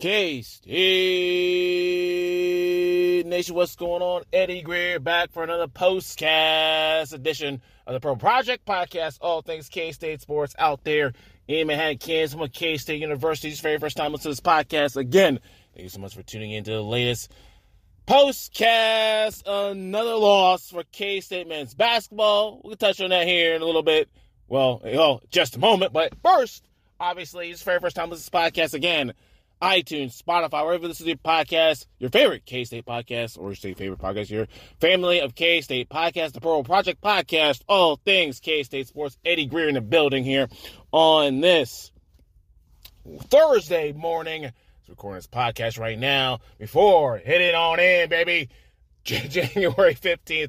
K-State Nation, what's going on? Eddie Greer back for another postcast edition of the Pro Project Podcast. All things K-State sports out there in Manhattan, Kansas. I'm at K-State University's very first time listening to this podcast. Again, thank you so much for tuning into the latest postcast. Another loss for K-State men's basketball. We'll touch on that here in a little bit. Well, just a moment. But first, obviously, it's the very first time listening to this podcast. Again, iTunes, Spotify, wherever this is your podcast, your favorite K-State podcast, or your favorite podcast, your family of K-State podcasts, the Pro Project Podcast, all things K-State sports. Eddie Greer in the building here on this Thursday morning. I'm recording this podcast right now before hitting on in, baby, January 15th,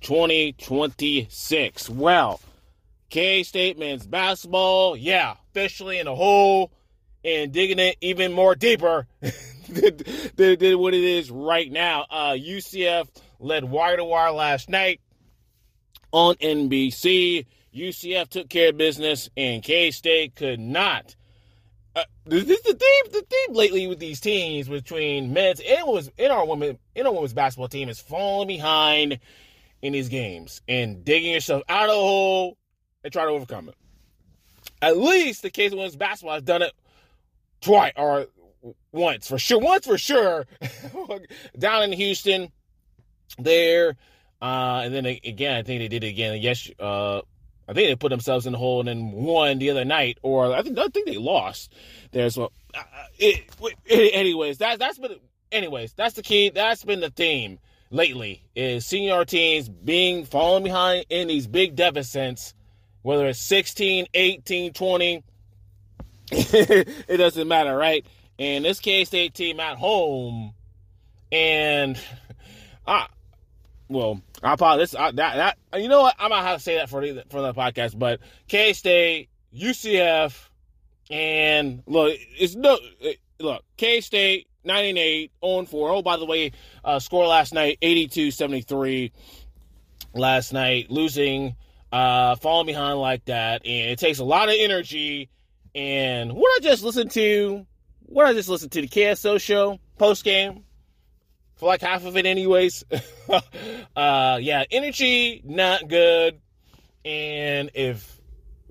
2026. Well, K-State men's basketball, officially in the hole and digging it even more deeper than what it is right now. UCF led wire to wire last night on NBC. UCF took care of business, and K-State could not. The theme lately with these teams between men's and our women's basketball team is falling behind in these games and digging yourself out of the hole and try to overcome it. At least the K-State women's basketball has done it twice or once for sure. Down in Houston there. And then again, I think they did it again. Yes, I think they put themselves in the hole and then won the other night, or I think they lost there as well. Anyways, that's the key. That's been the theme lately, is senior teams falling behind in these big deficits, whether it's 16, 18, 20. It doesn't matter, right? And this K-State team at home, and I apologize. You know what? I'm gonna have to say that for the podcast. But K-State, UCF, and K-State 9-8, 0-4. Oh, by the way, score last night 82-73. Last night, losing, falling behind like that, and it takes a lot of energy. And what I just listened to the KSO show post game for like half of it, anyways. Energy not good. And if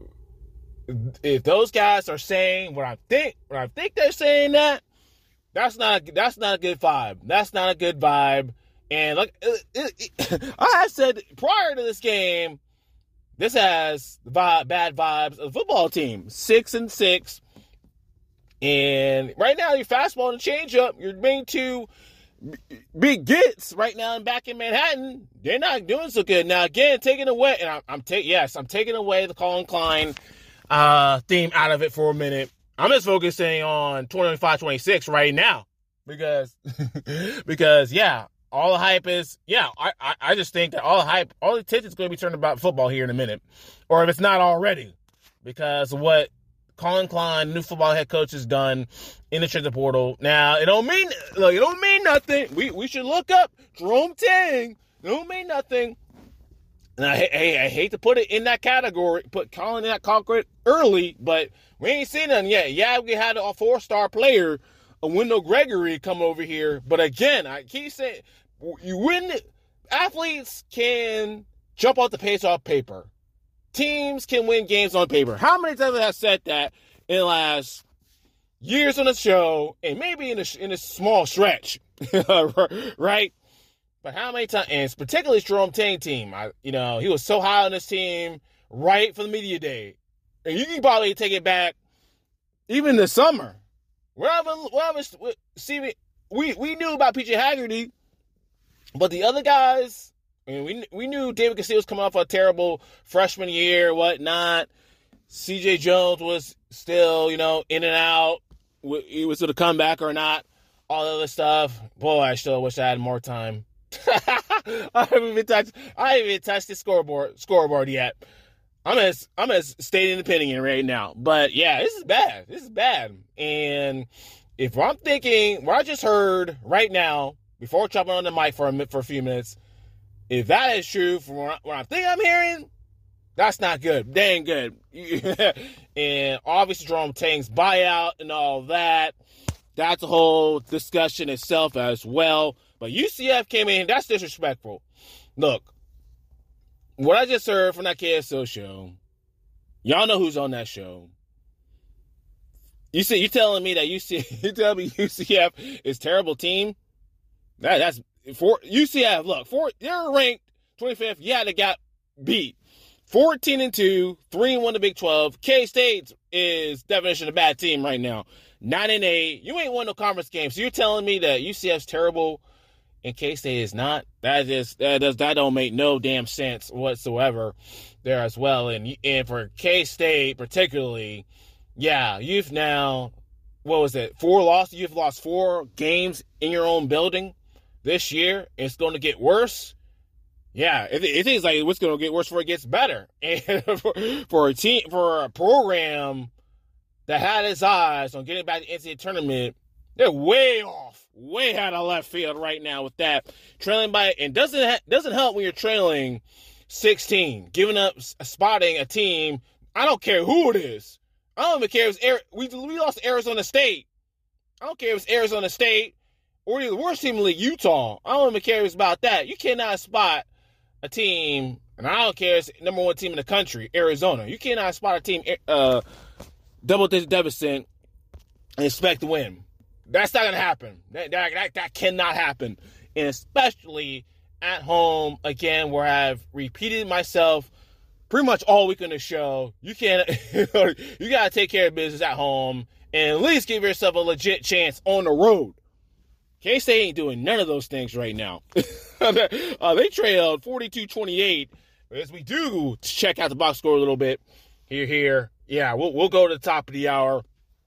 those guys are saying what I think they're saying, that's not a good vibe. That's not a good vibe. And like I said prior to this game, this has bad vibes of the football team. 6-6. And right now, your fastball and changeup, your main two big gets right now and back in Manhattan, they're not doing so good. Now, again, taking away, and I'm taking away the Colin Klein theme out of it for a minute. I'm just focusing on 25-26 right now because all the hype is, I just think that all the attention is going to be turned about football here in a minute. Or if it's not already. Because of what Colin Klein, new football head coach, has done in the transfer portal. Now, it don't mean nothing. We should look up Jerome Tang. It don't mean nothing. And I hate to put it in that category, put Colin in that category early, but we ain't seen nothing yet. Yeah, we had a 4-star player, a Wendell Gregory, come over here. But again, I keep saying, athletes can jump off the page off paper. Teams can win games on paper. How many times have I said that in the last years on the show, and maybe in a small stretch, right? But how many times, and particularly Jerome Tang team, he was so high on this team right from the media day. And you can probably take it back even this summer. We knew about PJ Haggerty, but the other guys, we knew David Castillo was coming off a terrible freshman year, whatnot. CJ Jones was still, in and out. He was going to come back or not. All the other stuff. Boy, I still wish I had more time. I haven't even touched the scoreboard yet. I'm as stating an opinion right now. But yeah, this is bad. And if I'm thinking, what I just heard right now, before jumping on the mic for a few minutes, if that is true from what I think I'm hearing, that's not good. They ain't good. And obviously Jerome Tang's buyout and all that. That's a whole discussion itself as well. But UCF came in. That's disrespectful. Look, what I just heard from that KSO show, y'all know who's on that show. You telling me that UCF is a terrible team? That's for UCF. Look, they're ranked 25th. Yeah, they got beat. 14-2, 3-1 the Big 12. K-State is definition of a bad team right now. 9-8. You ain't won no conference game. So you're telling me that UCF's terrible and K-State is not? That don't make no damn sense whatsoever there as well. And for K-State particularly, yeah, you've now, what was it, 4 losses? You've lost 4 games in your own building this year. It's going to get worse. Yeah, it seems like it's going to get worse before it gets better. And for a program that had its eyes on getting back to the NCAA tournament, they're way off, way out of left field right now with that. Trailing by, and doesn't help when you're trailing 16, giving up, spotting a team. I don't care who it is. I don't even care if it's we lost to Arizona State. I don't care if it's Arizona State or the worst team in the league, Utah. I don't even care if it's about that. You cannot spot a team, and I don't care if it's number 1 team in the country, Arizona. You cannot spot a team double-digit deficit and expect to win. That's not going to happen. That cannot happen. And especially at home, again, where I've repeated myself pretty much all week on the show. You got to take care of business at home and at least give yourself a legit chance on the road. K-State ain't doing none of those things right now. They trailed 42-28. As we do check out the box score a little bit here. Yeah, we'll go to the top of the hour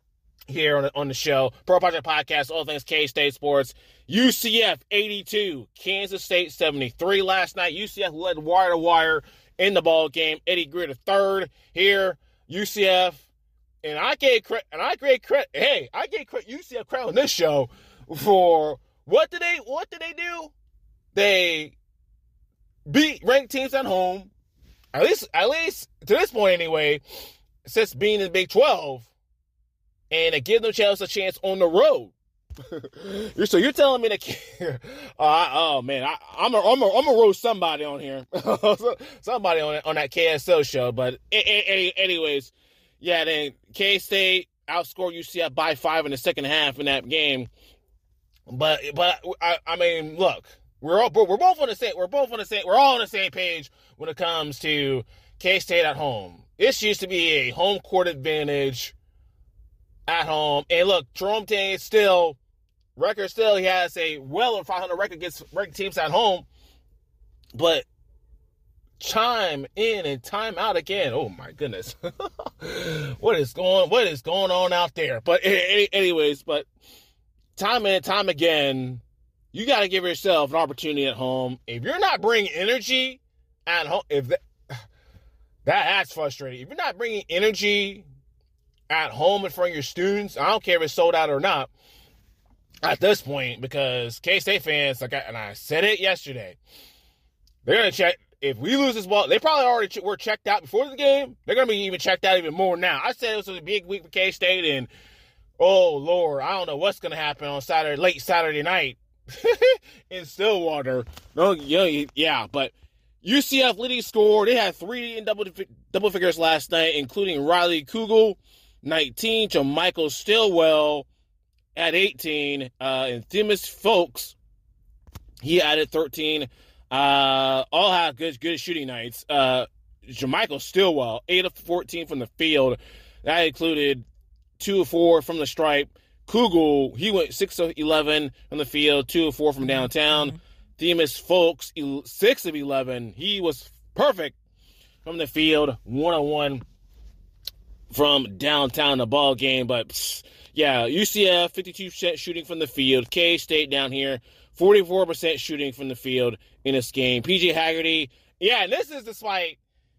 here on the show. Pro Project Podcast, all things K-State sports. UCF 82, Kansas State 73 last night. UCF led wire to wire in the ball game. Eddie Greer III here. UCF, and I gave credit. Hey, I gave UCF credit on this show for what did they do? They beat ranked teams at home. At least to this point anyway, since being in the Big 12, and they give themselves a chance on the road. So you're telling me that? Oh man, I'm gonna roast somebody on here, somebody on that KSO show. But anyways, yeah. Then K-State outscored UCF by 5 in the second half in that game. But I mean, look, we're all on the same page when it comes to K-State at home. This used to be a home court advantage at home. And look, Jerome Tang is he has a well over 500 record against ranked teams at home. But time in and time out again. Oh my goodness. What is going on out there? But anyways, time in and time again, you got to give yourself an opportunity at home. If you're not bringing energy at home, that's frustrating. If you're not bringing energy at home in front of your students, I don't care if it's sold out or not at this point, because K-State fans, and I said it yesterday, they're going to check. If we lose this ball, they probably already were checked out before the game. They're going to be even checked out even more now. I said it was a big week for K-State, and oh, Lord, I don't know what's going to happen on late Saturday night in Stillwater. No, yeah, but UCF leading score. They had 3 in double figures last night, including Riley Kugel, 19, Michael Stillwell at 18, and Themis Folks, he added 13. All had good shooting nights. Jermichael Stillwell, 8 of 14 from the field. That included 2 of 4 from the stripe. Kugel, he went 6 of 11 from the field, 2 of 4 from downtown. Mm-hmm. Themis Folks, 6 of 11. He was perfect from the field, 1-on-1 from downtown in the ball game. But yeah, UCF 52% shooting from the field. K-State down here 44% shooting from the field in this game. PJ Haggerty, yeah, and this is despite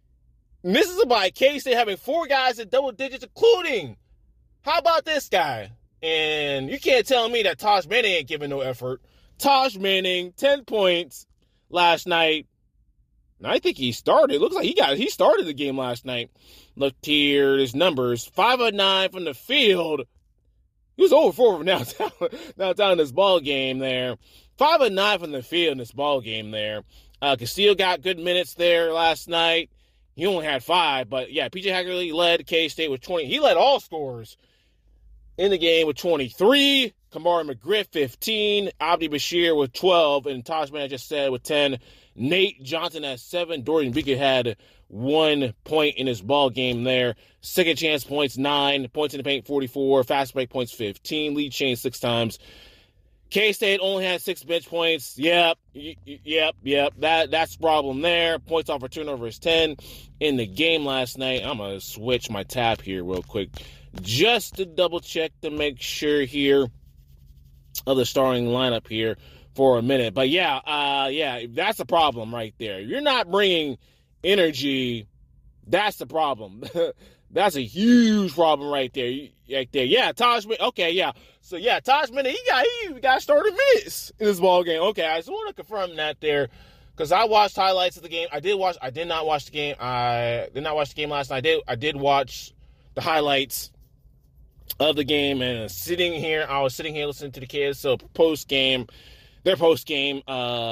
K-State having 4 guys in double digits, including, how about this guy? And you can't tell me that Taj Manning ain't giving no effort. Taj Manning, 10 points last night. And I think he started. It looks like he started the game last night. Looked here, his numbers. 5 of 9 from the field. He was over 4 from downtown in this ball game there. 5 of 9 from the field in this ball game there. Castillo got good minutes there last night. He only had 5, but yeah, PJ Hackerly led K-State with 20. He led all scorers in the game with 23. Kamari McGriff, 15. Abdi Bashir with 12. And Tajman, I just said, with 10. Nate Johnson at 7. Dorian Beaker had 1 point in his ball game there. Second chance points, 9. Points in the paint, 44. Fast break points, 15. Lead change 6 times. K-State only had 6 bench points. Yep. That's the problem there. Points off for turnover is 10 in the game last night. I'm going to switch my tab here real quick just to double check to make sure here of the starting lineup here for a minute. But yeah, that's the problem right there. You're not bringing energy. That's the problem. That's a huge problem right there. Yeah, Tajman. Okay, yeah. So yeah, Tajman. He got started minutes in this ball game. Okay, I just want to confirm that there because I watched highlights of the game. I did not watch the game. I did not watch the game last night. I did watch the highlights of the game, and I was sitting here listening to the kids. So their post game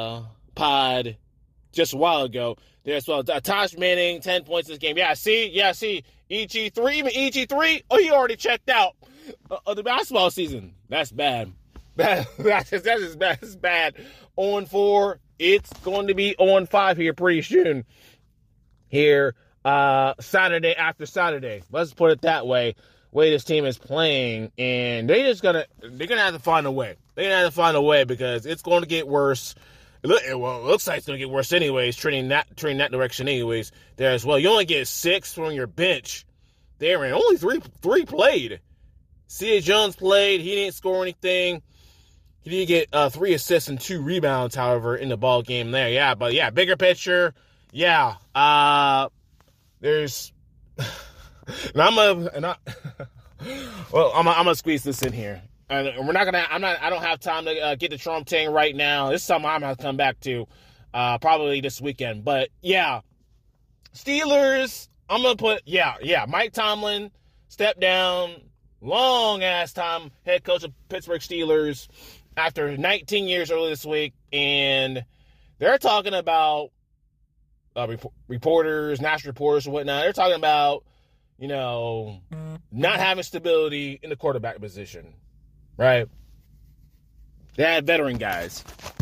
pod just a while ago there as well. Tosh Manning, 10 points this game. Yeah, see, EG3, even EG3. Oh, he already checked out of the basketball season. That's bad. That's just bad. It's bad. 0-4. It's going to be 0-5 here pretty soon. Here, Saturday after Saturday. Let's put it that way. Way this team is playing, and they're gonna have to find a way. They're gonna have to find a way because it's going to get worse. It looks like it's going to get worse anyways, trending that direction anyways there as well. You only get 6 from your bench there, and only three played. C.A. Jones played. He didn't score anything. He did get 3 assists and 2 rebounds, however, in the ball game there. Yeah, but yeah, bigger picture. Yeah, there's... I'm gonna squeeze this in here. And I don't have time to get to Trump Tang right now. This is something I'm going to come back to probably this weekend. But, yeah, Steelers, I'm going to put, Mike Tomlin stepped down, long-ass time head coach of Pittsburgh Steelers after 19 years earlier this week. And they're talking about reporters, national reporters and whatnot. They're talking about, not having stability in the quarterback position. Right? They had veteran guys.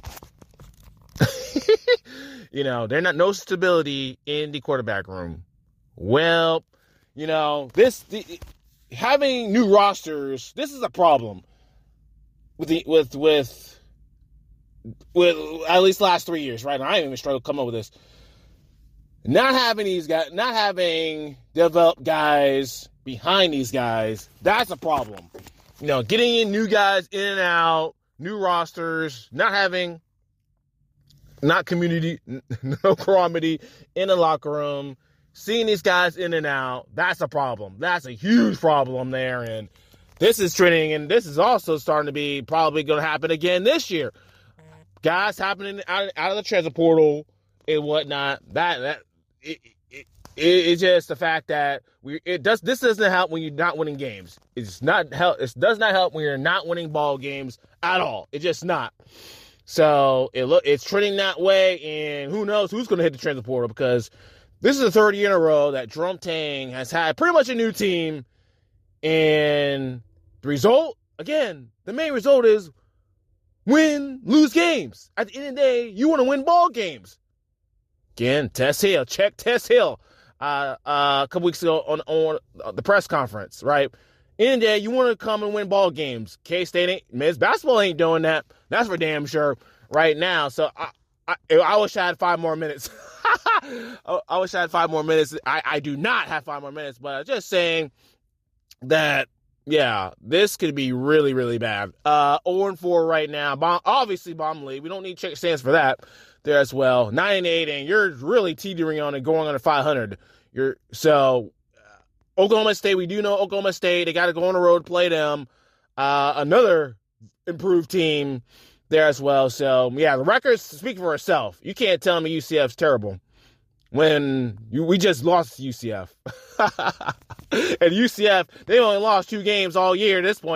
They're no stability in the quarterback room. Well, having new rosters, this is a problem with at least the last 3 years, right? I ain't even struggled to come up with this. Not having developed guys behind these guys, that's a problem. Getting in new guys in and out, new rosters, no community in the locker room, seeing these guys in and out, that's a problem. That's a huge problem there. And this is trending, and this is also starting to be probably going to happen again this year. Guys happening out of the transfer portal and whatnot. It's just the fact that this doesn't help when you're not winning games. It does not help when you're not winning ball games at all. It's just not. So it's trending that way, and who knows who's going to hit the transfer portal, because this is the 3rd year in a row that Jerome Tang has had pretty much a new team, and the result, again, the main result is lose games. At the end of the day, you want to win ball games. Again, Tess Hill. Check Tess Hill. A couple weeks ago on the press conference, right? In the day, you want to come and win ball games. K-State men's basketball ain't doing that. That's for damn sure right now. So I wish I had 5 more minutes. I wish I had 5 more minutes. I do not have 5 more minutes, but I'm just saying that, yeah, this could be really, really bad. 0-4 right now. Obviously, bomb league. We don't need check stands for that there as well. 9-8, and you're really teetering on and going under 500. Oklahoma State, we do know Oklahoma State. They got to go on the road to play them. Another improved team there as well. So, yeah, the records speak for itself. You can't tell me UCF's terrible when we just lost to UCF. And UCF, they only lost 2 games all year at this point.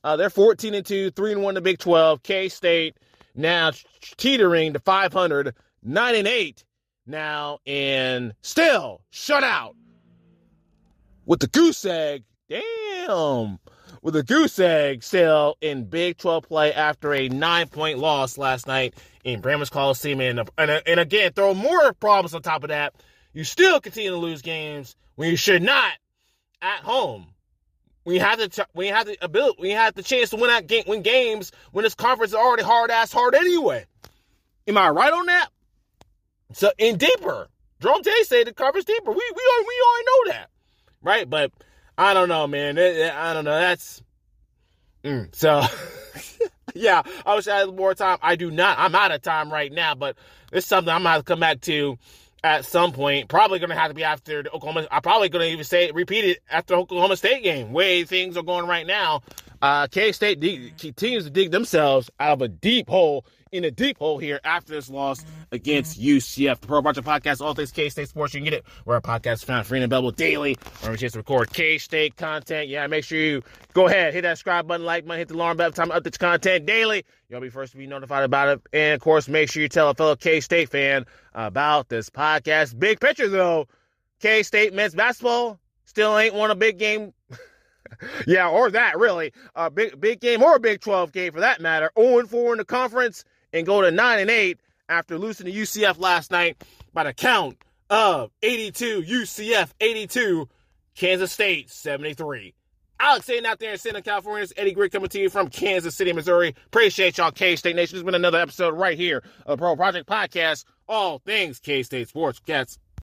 They're 14-2, 3-1 in the Big 12. K-State now teetering to 500, 9-8 now, and still shut out with the goose egg. Damn. With a goose egg still in Big 12 play after a 9-point loss last night in Bramlage Coliseum. And again, throw more problems on top of that. You still continue to lose games when you should not at home. We had the chance to win games when this conference is already hard anyway. Am I right on that? So, and deeper. Jerome Tate said the conference deeper. We already know that. Right? But I don't know, man. I don't know. That's so. Yeah, I wish I had more time. I do not. I'm out of time right now, but it's something I'm gonna have to come back to at some point. Probably gonna have to be after the Oklahoma. I'm probably gonna even repeat it after the Oklahoma State game. Way things are going right now. K-State continues to dig themselves out of a deep hole here after this loss against UCF. The Pro Project Podcast, all things K-State sports. You can get it where our podcast is found free and available daily. Whenever we chance to record K-State content. Yeah, make sure you go ahead, hit that subscribe button, like button, hit the alarm bell every time I update content daily. You'll be first to be notified about it. And, of course, make sure you tell a fellow K-State fan about this podcast. Big picture, though. K-State men's basketball still ain't won a big game. Yeah, or that, really. A big game or a Big 12 game, for that matter. 0-4 in the conference and go to 9-8 after losing to UCF last night by the count of 82, UCF 82, Kansas State 73. Alex Hayden out there in Southern California. It's Eddie Grigg coming to you from Kansas City, Missouri. Appreciate y'all, K-State Nation. There's been another episode right here of the Pro Project Podcast. All things K-State sports. Cats.